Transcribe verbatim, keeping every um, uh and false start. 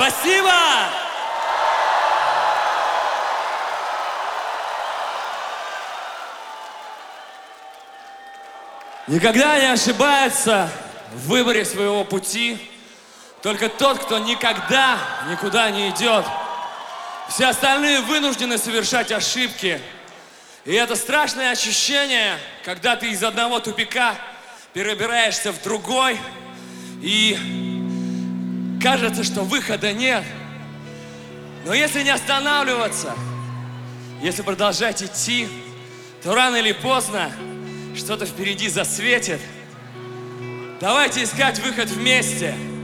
Спасибо! Никогда не ошибается в выборе своего пути только тот, кто никогда никуда не идет. Все остальные вынуждены совершать ошибки. И это страшное ощущение, когда ты из одного тупика перебираешься в другой, и кажется, что выхода нет. Но если не останавливаться, если продолжать идти, то рано или поздно что-то впереди засветит. Давайте искать выход вместе.